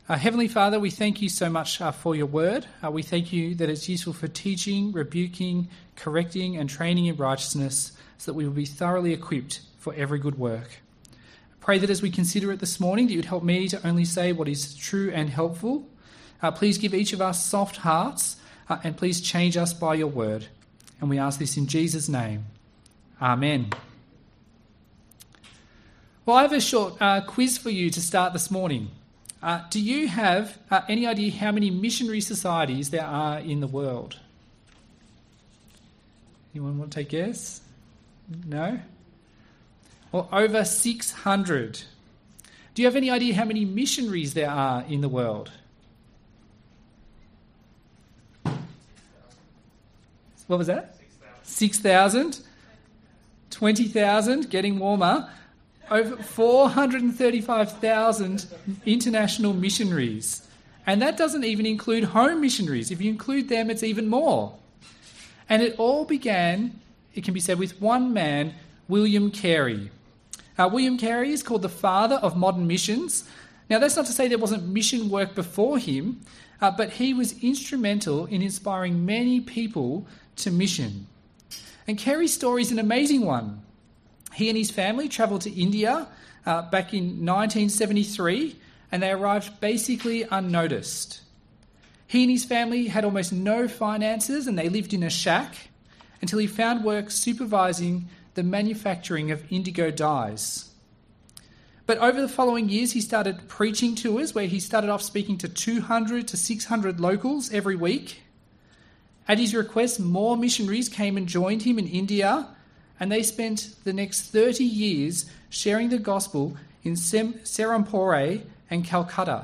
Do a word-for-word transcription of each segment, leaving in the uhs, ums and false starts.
Uh, Heavenly Father, we thank you so much uh, for your word. Uh, we thank you that it's useful for teaching, rebuking, correcting and training in righteousness so that we will be thoroughly equipped for every good work. I pray that as we consider it this morning, that you'd help me to only say what is true and helpful. Uh, please give each of us soft hearts uh, and please change us by your word. And we ask this in Jesus' name. Amen. Well, I have a short uh, quiz for you to start this morning. Uh, do you have uh, any idea how many missionary societies there are in the world? Anyone want to take a guess? No? Well, over six hundred. Do you have any idea how many missionaries there are in the world? What was that? six thousand. twenty thousand, getting warmer. Over four hundred thirty-five thousand international missionaries. And that doesn't even include home missionaries. If you include them, it's even more. And it all began, it can be said, with one man, William Carey. Uh, William Carey is called the father of modern missions. Now, that's not to say there wasn't mission work before him, uh, but he was instrumental in inspiring many people to mission. And Carey's story is an amazing one. He and his family travelled to India uh, back in nineteen seventy-three, and they arrived basically unnoticed. He and his family had almost no finances, and they lived in a shack until he found work supervising the manufacturing of indigo dyes. But over the following years, he started preaching tours where he started off speaking to two hundred to six hundred locals every week. At his request, more missionaries came and joined him in India, and they spent the next thirty years sharing the gospel in Sem- Serampore and Calcutta.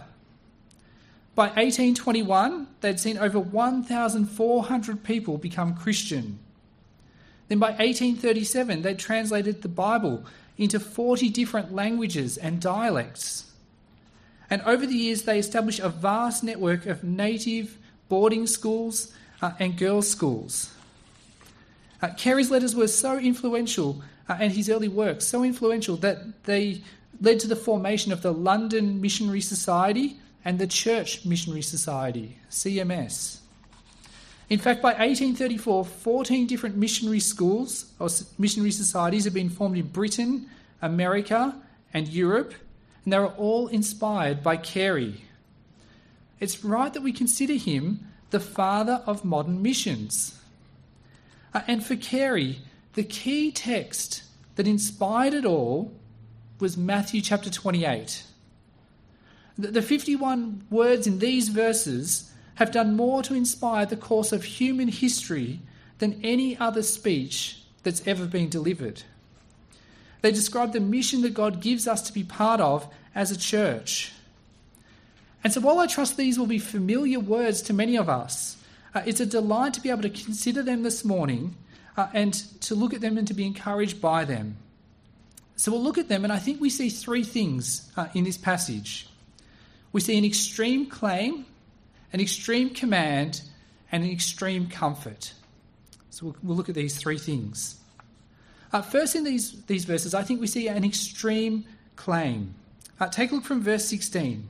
By eighteen twenty-one, they'd seen over one thousand four hundred people become Christian. Then by eighteen thirty-seven, they'd translated the Bible into forty different languages and dialects. And over the years, they established a vast network of native boarding schools uh, and girls' schools. Uh, Carey's letters were so influential, uh, and his early work so influential, that they led to the formation of the London Missionary Society and the Church Missionary Society, C M S. In fact, by eighteen thirty-four, fourteen different missionary schools or missionary societies had been formed in Britain, America, and Europe, and they were all inspired by Carey. It's right that we consider him the father of modern missions. Uh, and for Carey, the key text that inspired it all was Matthew chapter twenty-eight. The, the fifty-one words in these verses have done more to inspire the course of human history than any other speech that's ever been delivered. They describe the mission that God gives us to be part of as a church. And so while I trust these will be familiar words to many of us, Uh, it's a delight to be able to consider them this morning uh, and to look at them and to be encouraged by them. So we'll look at them, and I think we see three things uh, in this passage. We see an extreme claim, an extreme command, and an extreme comfort. So we'll, we'll look at these three things. Uh, first, in these, these verses, I think we see an extreme claim. Uh, take a look from verse sixteen.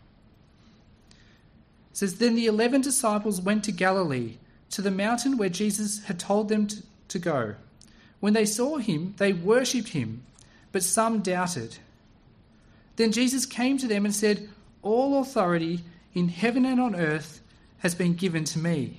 It says, "Then the eleven disciples went to Galilee, to the mountain where Jesus had told them to, to go. When they saw him, they worshipped him, but some doubted. Then Jesus came to them and said, 'All authority in heaven and on earth has been given to me.'"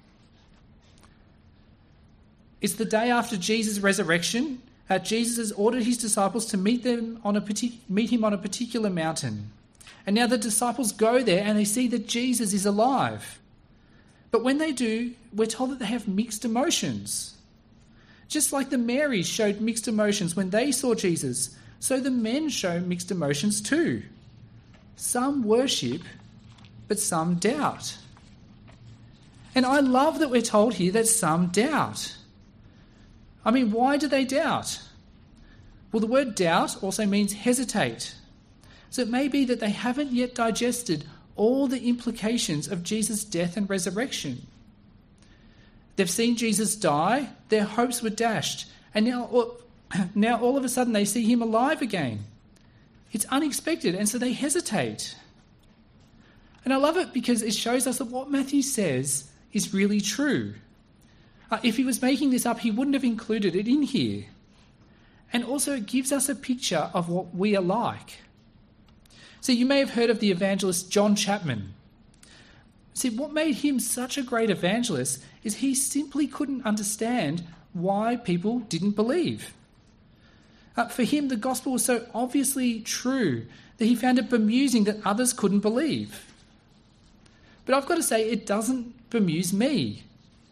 It's the day after Jesus' resurrection. Uh, Jesus has ordered his disciples to meet them on a partic- meet him on a particular mountain. And now the disciples go there and they see that Jesus is alive. But when they do, we're told that they have mixed emotions. Just like the Marys showed mixed emotions when they saw Jesus, so the men show mixed emotions too. Some worship, but some doubt. And I love that we're told here that some doubt. I mean, why do they doubt? Well, the word doubt also means hesitate. So it may be that they haven't yet digested all the implications of Jesus' death and resurrection. They've seen Jesus die, their hopes were dashed, and now, now all of a sudden they see him alive again. It's unexpected, and so they hesitate. And I love it because it shows us that what Matthew says is really true. Uh, if he was making this up, he wouldn't have included it in here. And also it gives us a picture of what we are like. So you may have heard of the evangelist John Chapman. See, what made him such a great evangelist is he simply couldn't understand why people didn't believe. Uh, for him, the gospel was so obviously true that he found it bemusing that others couldn't believe. But I've got to say, it doesn't bemuse me.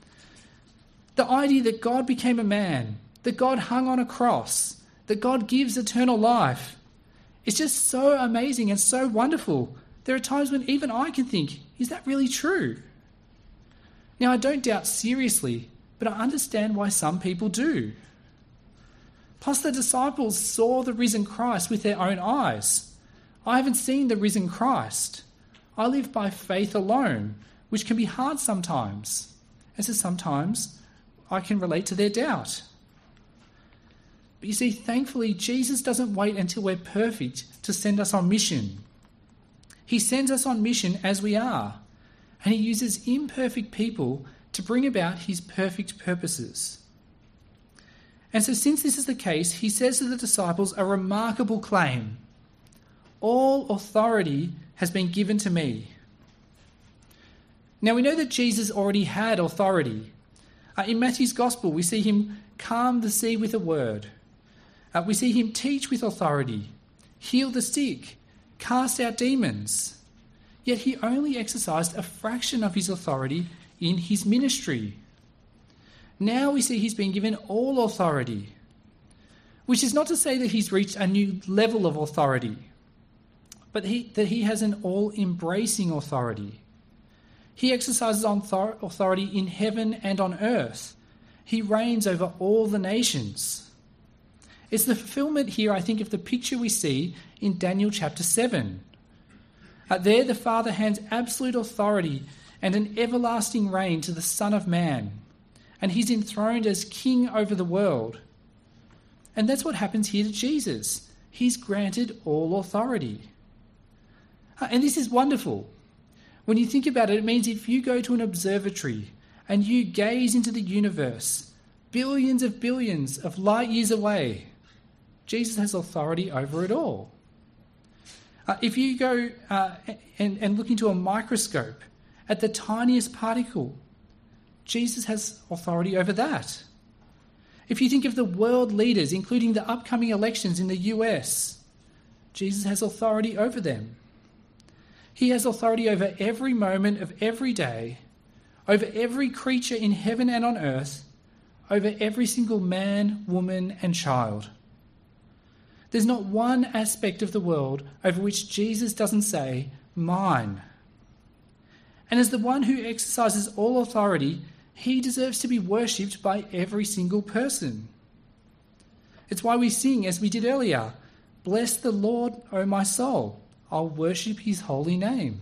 The idea that God became a man, that God hung on a cross, that God gives eternal life, it's just so amazing and so wonderful. There are times when even I can think, is that really true? Now, I don't doubt seriously, but I understand why some people do. Plus, the disciples saw the risen Christ with their own eyes. I haven't seen the risen Christ. I live by faith alone, which can be hard sometimes. And so sometimes I can relate to their doubt. But you see, thankfully, Jesus doesn't wait until we're perfect to send us on mission. He sends us on mission as we are, and he uses imperfect people to bring about his perfect purposes. And so since this is the case, he says to the disciples a remarkable claim. All authority has been given to me. Now we know that Jesus already had authority. Uh, in Matthew's Gospel, we see him calm the sea with a word. Uh, we see him teach with authority, heal the sick, cast out demons. Yet he only exercised a fraction of his authority in his ministry. Now we see he's been given all authority, which is not to say that he's reached a new level of authority, but he, that he has an all-embracing authority. He exercises authority in heaven and on earth. He reigns over all the nations. It's the fulfillment here, I think, of the picture we see in Daniel chapter seven. Uh, there the Father hands absolute authority and an everlasting reign to the Son of Man, and he's enthroned as king over the world. And that's what happens here to Jesus. He's granted all authority. Uh, and this is wonderful. When you think about it, it means if you go to an observatory and you gaze into the universe, billions of billions of light years away, Jesus has authority over it all. Uh, if you go uh, and, and look into a microscope at the tiniest particle, Jesus has authority over that. If you think of the world leaders, including the upcoming elections in the U S, Jesus has authority over them. He has authority over every moment of every day, over every creature in heaven and on earth, over every single man, woman, and child. There's not one aspect of the world over which Jesus doesn't say, mine. And as the one who exercises all authority, he deserves to be worshipped by every single person. It's why we sing, as we did earlier, bless the Lord, O my soul. I'll worship his holy name.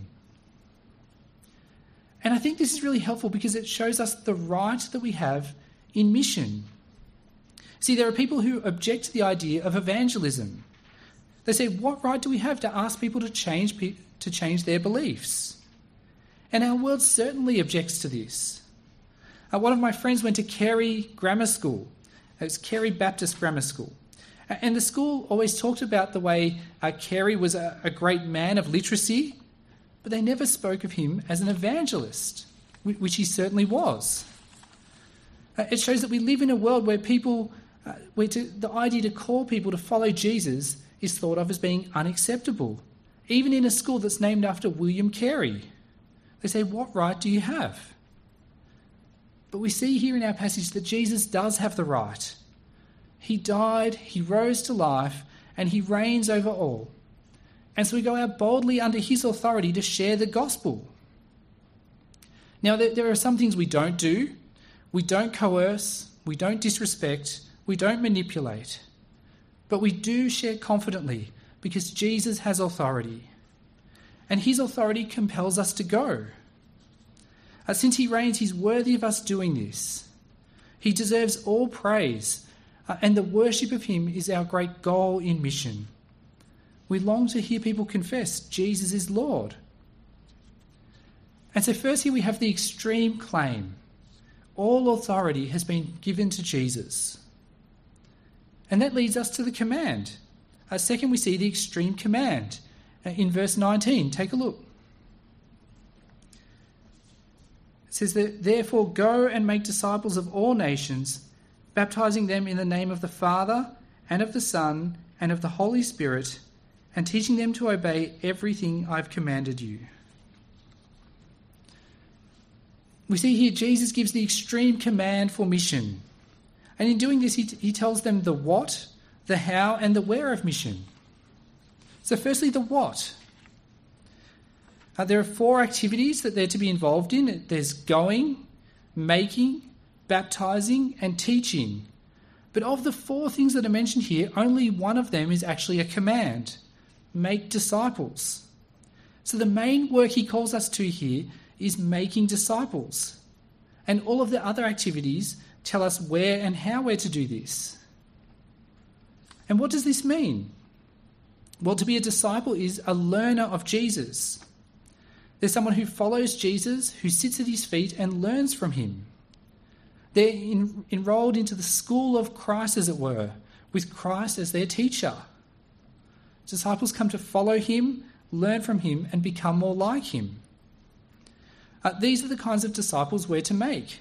And I think this is really helpful because it shows us the right that we have in mission. See, there are people who object to the idea of evangelism. They say, what right do we have to ask people to change, to change their beliefs? And our world certainly objects to this. Uh, one of my friends went to Carey Grammar School. It's Carey Baptist Grammar School. And the school always talked about the way uh, Carey was a, a great man of literacy, but they never spoke of him as an evangelist, which he certainly was. Uh, it shows that we live in a world where people, uh, where to, the idea to call people to follow Jesus is thought of as being unacceptable, even in a school that's named after William Carey. They say, what right do you have? But we see here in our passage that Jesus does have the right. He died, he rose to life, and he reigns over all. And so we go out boldly under his authority to share the gospel. Now, there, there are some things we don't do. We don't coerce, we don't disrespect, we don't manipulate. But we do share confidently because Jesus has authority. And his authority compels us to go. Uh, since he reigns, he's worthy of us doing this. He deserves all praise. Uh, and the worship of him is our great goal in mission. We long to hear people confess Jesus is Lord. And so first here we have the extreme claim. All authority has been given to Jesus. And that leads us to the command. Uh, second, we see the extreme command. Uh, in verse nineteen, take a look. It says that, therefore go and make disciples of all nations, baptizing them in the name of the Father and of the Son and of the Holy Spirit, and teaching them to obey everything I've commanded you. We see here Jesus gives the extreme command for mission. And in doing this, he, he tells them the what, the how, and the where of mission. So firstly, the what. Uh, there are four activities that they're to be involved in. There's going, making, baptizing, and teaching. But of the four things that are mentioned here, only one of them is actually a command. Make disciples. So the main work he calls us to here is making disciples. And all of the other activities tell us where and how we're to do this. And what does this mean? Well, to be a disciple is a learner of Jesus. There's someone who follows Jesus, who sits at his feet and learns from him. They're in, enrolled into the school of Christ, as it were, with Christ as their teacher. Disciples come to follow him, learn from him, and become more like him. Uh, these are the kinds of disciples we're to make.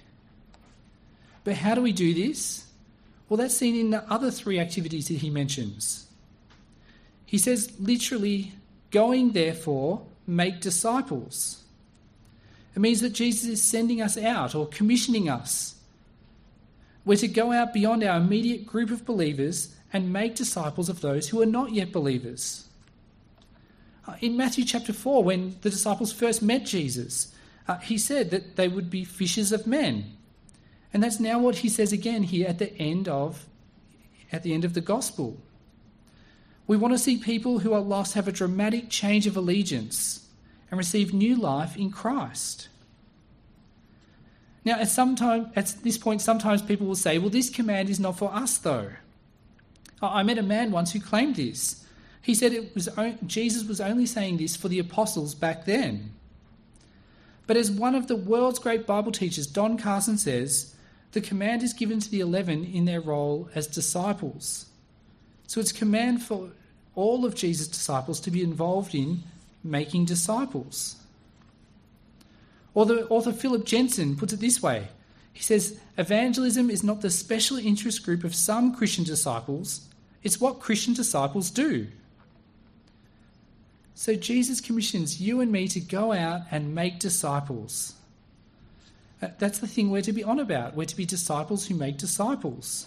But how do we do this? Well, that's seen in the other three activities that he mentions. He says literally, going therefore, make disciples. It means that Jesus is sending us out or commissioning us. We're to go out beyond our immediate group of believers and make disciples of those who are not yet believers. Uh, in Matthew chapter four, when the disciples first met Jesus, uh, he said that they would be fishers of men. And that's now what he says again here at the end of, at the end of the gospel. We want to see people who are lost have a dramatic change of allegiance and receive new life in Christ. Now, at, some time, at this point, sometimes people will say, well, this command is not for us, though. I met a man once who claimed this. He said it was Jesus was only saying this for the apostles back then. But as one of the world's great Bible teachers, Don Carson, says, the command is given to the eleven in their role as disciples. So it's a command for all of Jesus' disciples to be involved in making disciples. Or the author Philip Jensen puts it this way. He says, evangelism is not the special interest group of some Christian disciples, it's what Christian disciples do. So Jesus commissions you and me to go out and make disciples. That's the thing we're to be on about. We're to be disciples who make disciples.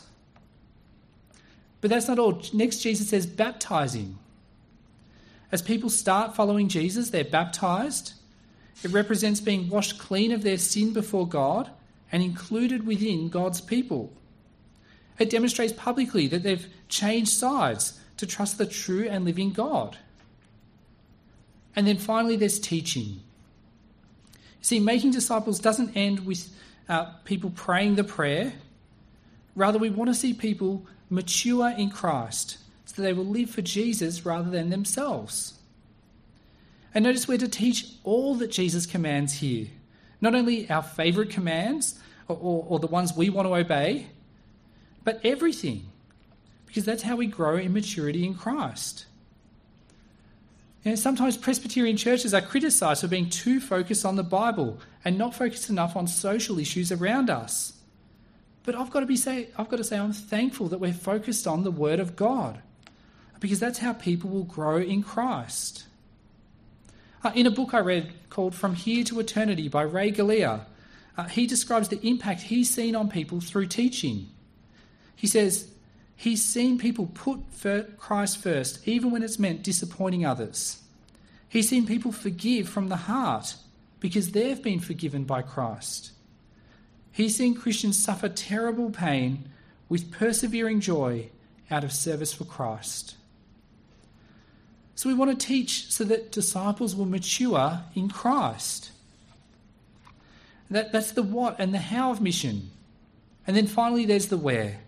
But that's not all. Next, Jesus says baptizing. As people start following Jesus, they're baptized. It represents being washed clean of their sin before God and included within God's people. It demonstrates publicly that they've changed sides to trust the true and living God. And then finally, there's teaching. See, making disciples doesn't end with uh, people praying the prayer. Rather, we want to see people mature in Christ so they will live for Jesus rather than themselves. And notice we're to teach all that Jesus commands here. Not only our favourite commands or, or, or the ones we want to obey, but everything. Because that's how we grow in maturity in Christ. You know, sometimes Presbyterian churches are criticised for being too focused on the Bible and not focused enough on social issues around us. But I've got to be say, I've got to say I'm thankful that we're focused on the Word of God, because that's how people will grow in Christ. Uh, in a book I read called From Here to Eternity by Ray Galea, uh, he describes the impact he's seen on people through teaching. He says, he's seen people put Christ first, even when it's meant disappointing others. He's seen people forgive from the heart because they've been forgiven by Christ. He's seen Christians suffer terrible pain with persevering joy out of service for Christ. So we want to teach so that disciples will mature in Christ. That, that's the what and the how of mission. And then finally there's the where.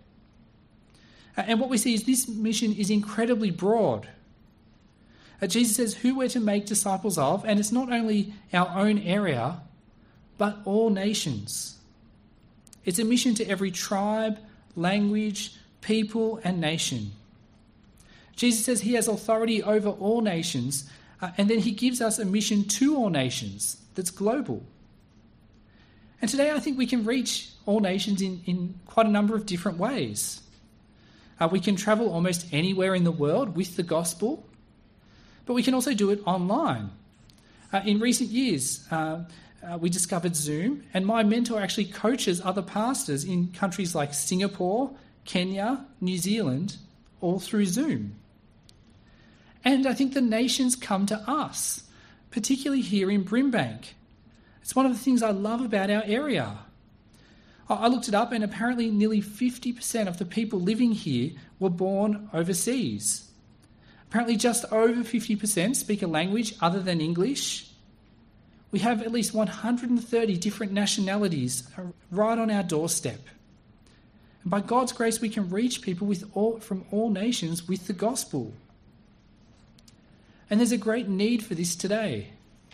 And what we see is this mission is incredibly broad. Uh, Jesus says who we're to make disciples of, and it's not only our own area, but all nations. It's a mission to every tribe, language, people, and nation. Jesus says he has authority over all nations, uh, and then he gives us a mission to all nations that's global. And today I think we can reach all nations in, in quite a number of different ways. Uh, we can travel almost anywhere in the world with the gospel, but we can also do it online. Uh, in recent years, uh, uh, we discovered Zoom, and my mentor actually coaches other pastors in countries like Singapore, Kenya, New Zealand, all through Zoom. And I think the nations come to us, particularly here in Brimbank. It's one of the things I love about our area. I looked it up, and apparently nearly fifty percent of the people living here were born overseas. Apparently just over fifty percent speak a language other than English. We have at least one hundred thirty different nationalities right on our doorstep. And by God's grace, we can reach people with all, from all nations with the gospel. And there's a great need for this today.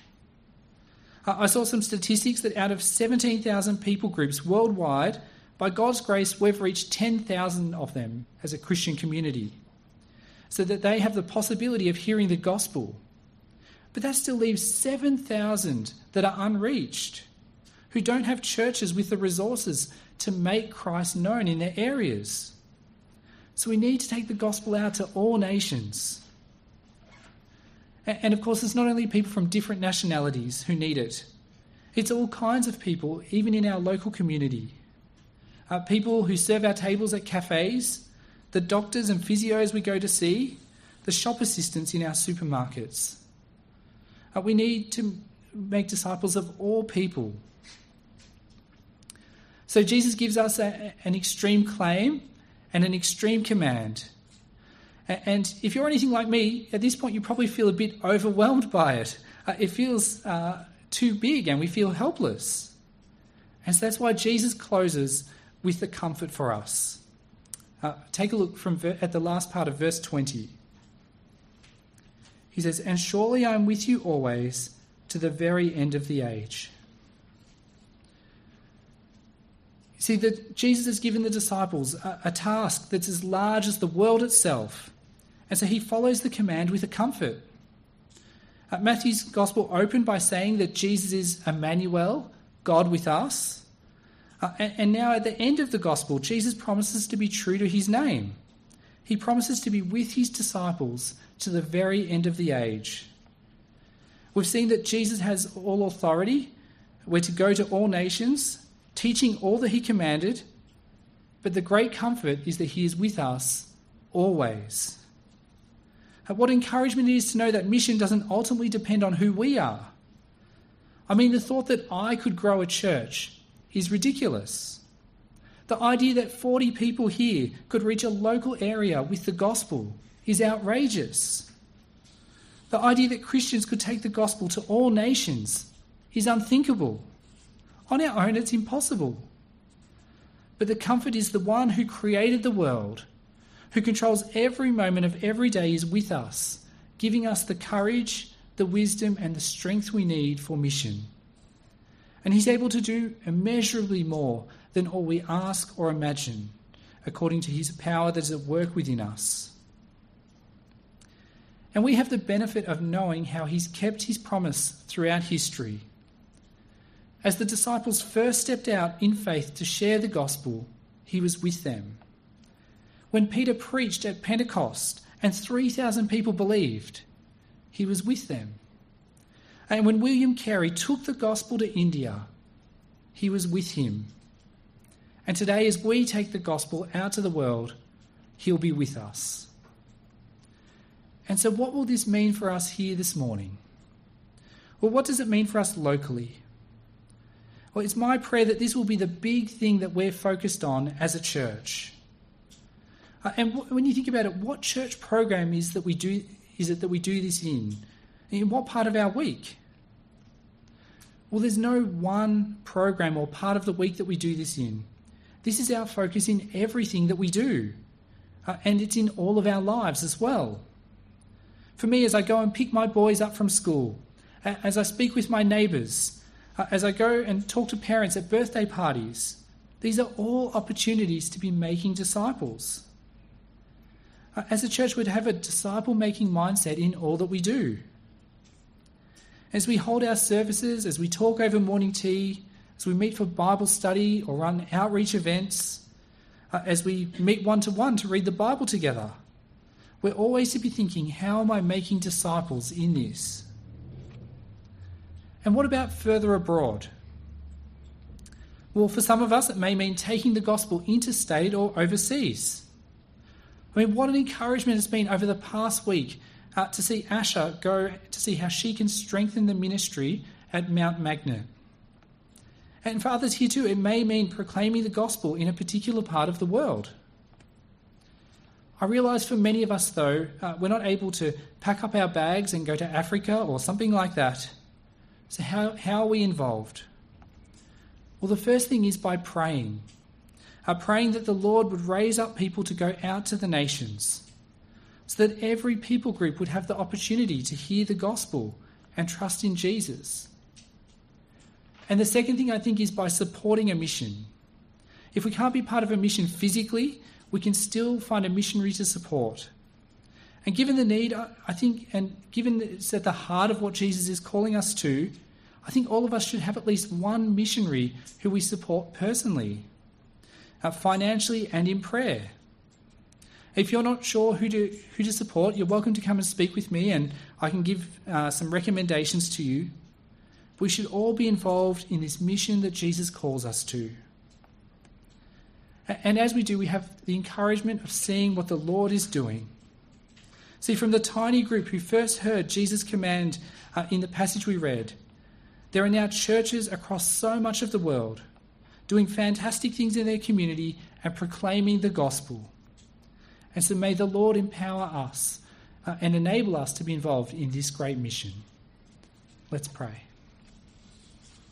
I saw some statistics that out of seventeen thousand people groups worldwide, by God's grace, we've reached ten thousand of them as a Christian community, so that they have the possibility of hearing the gospel. But that still leaves seven thousand that are unreached, who don't have churches with the resources to make Christ known in their areas. So we need to take the gospel out to all nations. And of course, it's not only people from different nationalities who need it. It's all kinds of people, even in our local community. Uh, people who serve our tables at cafes, the doctors and physios we go to see, the shop assistants in our supermarkets. Uh, we need to make disciples of all people. So Jesus gives us a, an extreme claim and an extreme command. And if you're anything like me, at this point you probably feel a bit overwhelmed by it. Uh, it feels uh, too big and we feel helpless. And so that's why Jesus closes with the comfort for us. Uh, take a look from ver- at the last part of verse twenty. He says, "And surely I am with you always to the very end of the age." You see, that Jesus has given the disciples a, a task that's as large as the world itself. And so he follows the command with a comfort. Uh, Matthew's gospel opened by saying that Jesus is Emmanuel, God with us. Uh, and, and now at the end of the gospel, Jesus promises to be true to his name. He promises to be with his disciples to the very end of the age. We've seen that Jesus has all authority. We're to go to all nations, teaching all that he commanded. But the great comfort is that he is with us always. What encouragement it is to know that mission doesn't ultimately depend on who we are. I mean, the thought that I could grow a church is ridiculous. The idea that forty people here could reach a local area with the gospel is outrageous. The idea that Christians could take the gospel to all nations is unthinkable. On our own, it's impossible. But the comfort is the one who created the world, who controls every moment of every day, is with us, giving us the courage, the wisdom, and the strength we need for mission. And he's able to do immeasurably more than all we ask or imagine, according to his power that is at work within us. And we have the benefit of knowing how he's kept his promise throughout history. As the disciples first stepped out in faith to share the gospel, he was with them. When Peter preached at Pentecost and three thousand people believed, he was with them. And when William Carey took the gospel to India, he was with him. And today, as we take the gospel out to the world, he'll be with us. And so what will this mean for us here this morning? Well, what does it mean for us locally? Well, it's my prayer that this will be the big thing that we're focused on as a church. Uh, and w- when you think about it, what church program is that we do? Is it that we do this in? In what part of our week? Well, there's no one program or part of the week that we do this in. This is our focus in everything that we do. Uh, and it's in all of our lives as well. For me, as I go and pick my boys up from school, as I speak with my neighbours, Uh, as I go and talk to parents at birthday parties, these are all opportunities to be making disciples. Uh, as a church, we'd have a disciple-making mindset in all that we do. As we hold our services, as we talk over morning tea, as we meet for Bible study or run outreach events, uh, as we meet one-to-one to read the Bible together, we're always to be thinking, how am I making disciples in this? And what about further abroad? Well, for some of us, it may mean taking the gospel interstate or overseas. I mean, what an encouragement it's been over the past week uh, to see Asha go to see how she can strengthen the ministry at Mount Magnet. And for others here too, it may mean proclaiming the gospel in a particular part of the world. I realise for many of us, though, uh, we're not able to pack up our bags and go to Africa or something like that. So how, how are we involved? Well, the first thing is by praying. Uh, praying that the Lord would raise up people to go out to the nations, so that every people group would have the opportunity to hear the gospel and trust in Jesus. And the second thing I think is by supporting a mission. If we can't be part of a mission physically, we can still find a missionary to support. And given the need, I think, and given that it's at the heart of what Jesus is calling us to, I think all of us should have at least one missionary who we support personally, uh, financially and in prayer. If you're not sure who to who to support, you're welcome to come and speak with me, and I can give uh, some recommendations to you. We should all be involved in this mission that Jesus calls us to. And as we do, we have the encouragement of seeing what the Lord is doing. See, from the tiny group who first heard Jesus' command uh, in the passage we read, there are now churches across so much of the world doing fantastic things in their community and proclaiming the gospel. And so may the Lord empower us uh, and enable us to be involved in this great mission. Let's pray.